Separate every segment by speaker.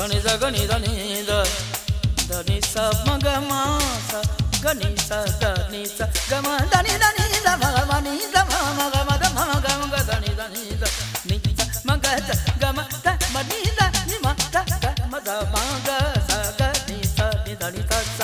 Speaker 1: सनि द गनि द नि द नि स म ग म स ग नि स द नि स ग म द नि द म म नि द म ग म द म ग म ग द नि द नि स म ग द ग म द म नि द नि म द ग म द म ग स ग नि स नि द नि स स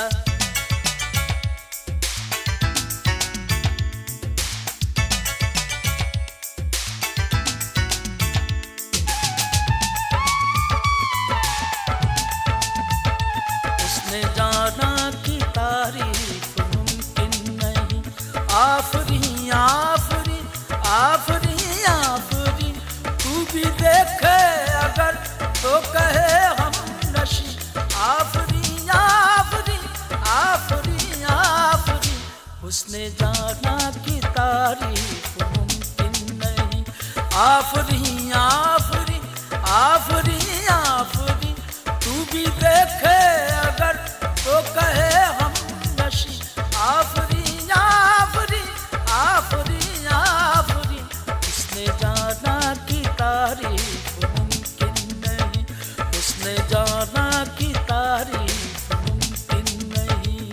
Speaker 1: जाना की तारीफ मुमकिन नहीं आफरी आफरी आफरी आफरी तू भी देखे अगर तो कहे हम नशी आफरी आफरी आफरी आफरी उसने जाना की तारीफ मुमकिन नहीं आफरी आफरी आफरी आफरी तू भी देखे अगर तो कहे हम नशी आफरी आफरी आफरी आफरी उसने जाना की तारीफ मुमकिन नहीं उसने जाना की तारीफ मुमकिन नहीं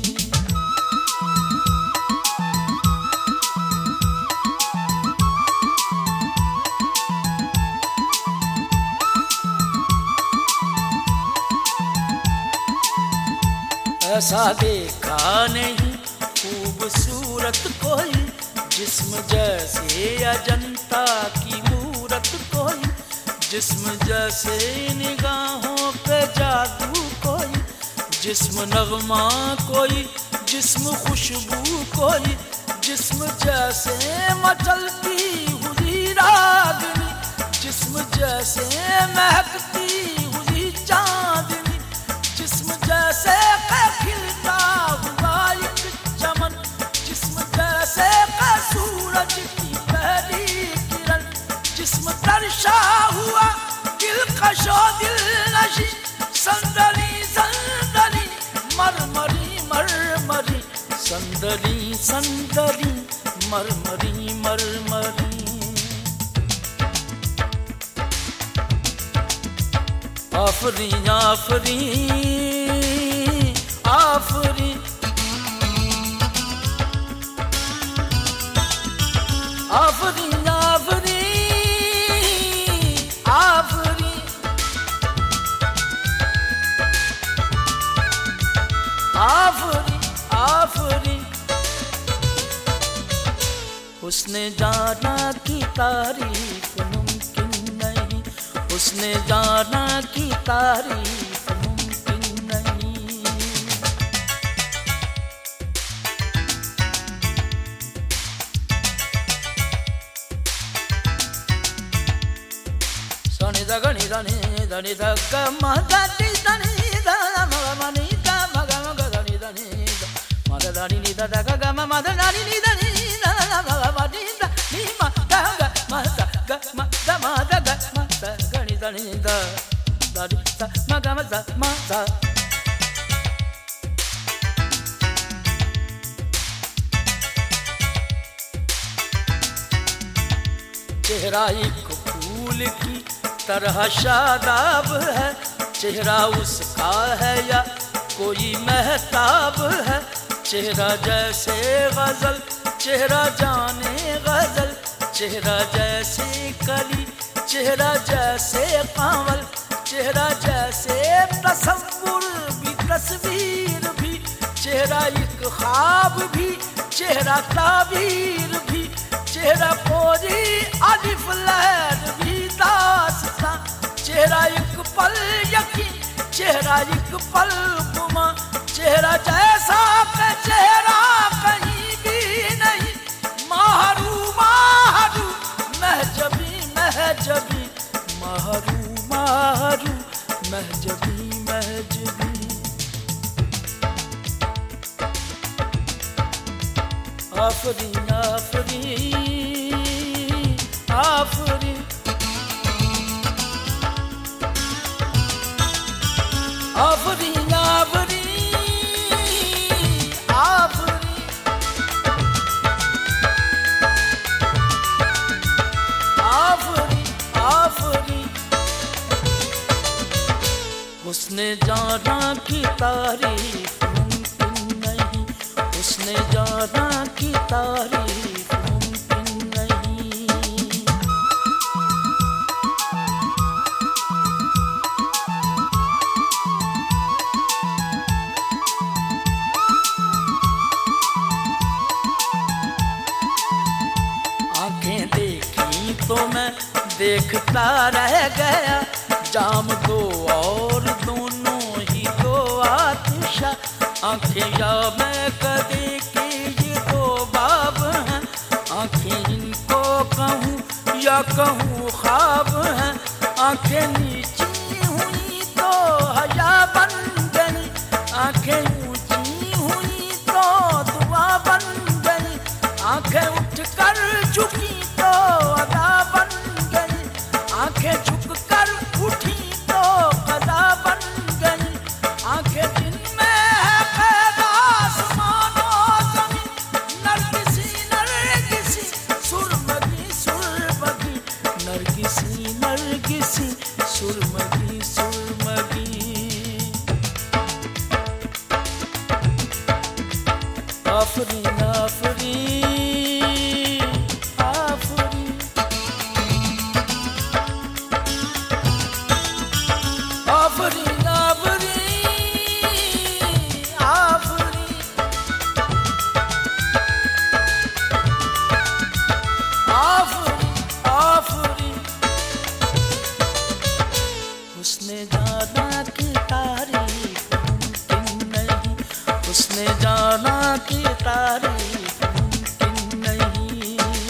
Speaker 1: ऐसा देखा नहीं खूबसूरत कोई जिस्म जैसे अजंता की मूरत कोई जिस्म जैसे निगाहों पे जादू कोई जिस्म नगमा कोई जिस्म खुशबू कोई जिस्म जैसे मचलती हुई रागनी जिस्म जैसे महकती हुई चांदनी जिस्म जैसे खिलता हुआ एक चमन जिस्म जैसे सूरज की पहली किरण जिस्म तरशा हुआ दिलकशो दिल नशी संदली संदली मरमरी मरमरी संदली संदली मरमरी मरमरी आफरी आफरी आफरी आफरी आफरी आफरी आफरी आफरी उसने जाना की तारीफ मुमकिन नहीं उसने जाना की तारीफ मुमकिन नहीं सनि द गनि द नि द नि द ग म द नि द नि द म म नि द म ग म ग द नि द नि द म द द नि द द ग ग म म द द नि द नि द म ग म नि द नि म द ग म द ग म द म द ग म द ग नि द नि द द नि द म ग म द म द चेहरा एक फूल की तरह शादाब है चेहरा उसका है या कोई महताब है चेहरा जैसे गजल चेहरा जाने गजल चेहरा जैसे कली चेहरा जैसे कांवल चेहरा जैसे तसव्वुर भी तस्वीर भी चेहरा एक ख्वाब भी चेहरा ताबीर भी चेहरा पूरी अलिफ लैल भी दास्तां चेहरा एक पल यकीन चेहरा एक पल गुमा चेहरा जैसा का चेहरा कहीं भी नहीं माहरू माहरू महजबी महजबी माहरू माहरू महजबी महजबी आफरी आफरी आफरी आफरी आफरी आफरी आफरी आफरी उसने जाना की तारीफ मुमकिन नहीं, उसने जाना की तारीफ मुमकिन नहीं। आंखें देखी तो मैं देखता रह गया, जाम दो और दोनों ही दो आतिशा। आंखें या मैं कदे के ये दो बाब हैं, आंखें इनको कहूँ या कहूँ ख्वाब हैं। आंखें नीची हुई तो हया बन गई, आंखें ऊंची हुई तो दुआ बन गई। आंखें उठकर झुकी तो अदा बन गई, आंखें झुककर उठी तो कदा बन गई। आंखें जिनमें है कैद आसमान और ज़मीन, नरगिसी नरगिसी सुरमगी सुरमगी, नरगिसी नरगिसी सुरमगी सुरमगी। आफरीन आफरीन आफरीन आफरीन आफरीन आफरीन आफरीन। उसने जाना की तारीफ मुमकिन नहीं, उसने जाना की तारीफ मुमकिन नहीं।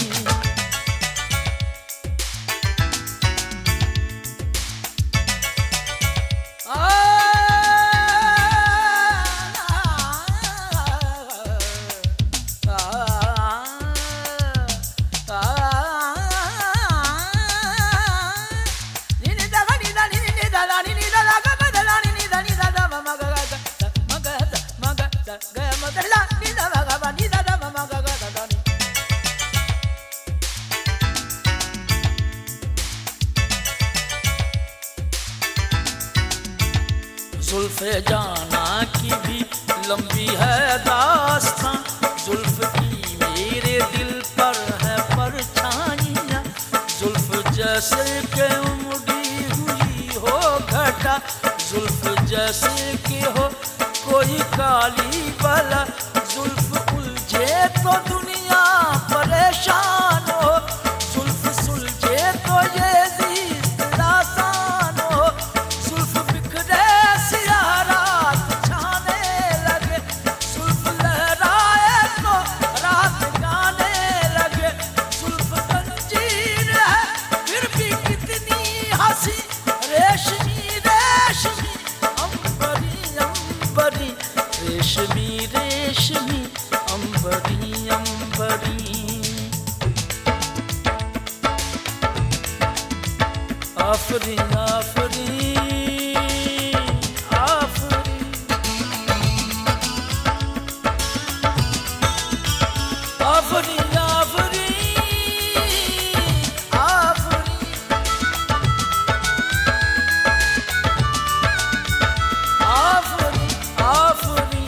Speaker 1: जुल्फ़े जाना की भी लंबी है दास्तां, जुल्फ़ की मेरे दिल पर है परछाइयाँ। जुल्फ़ जैसे के उमड़ी हुई हो घटा, जुल्फ़ जैसे कि हो कोई काली बला। जुल्फ़ उलझे तो दुनिया परेशान हो, जुल्फ़ सुलझे तो ये ज़िंदगी आसान हो। जुल्फ़ बिखरे सियारात छाने लगे, जुल्फ़ लहराए तो रात गाने लगे। जुल्फ़ गंजीर है फिर भी कितनी हंसी, रेशमी रेशमी अंबरी अंबरी, रेशमी रेशमी अंबरी अंबरी। आफरीन आफरीन आफरीन आफरीन आफरीन आफरीन आफरीन आफरीन।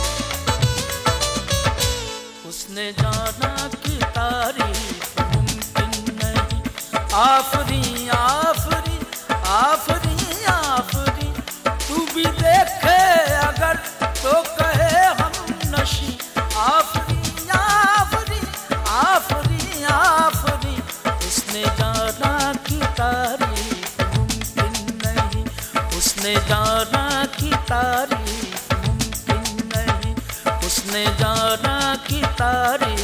Speaker 1: उसने जाना की तारीफ मुमकिन नहीं, आफरीन आफरीन आफरीन आफरीन। तू भी देखे अगर तो कहे हम नशी, आफरीन आफरीन आफरीन आफरीन। उसने जाना की तारीफ मुमकिन नहीं, उसने जाना की तारीफ मुमकिन नहीं, उसने जाना की तारीफ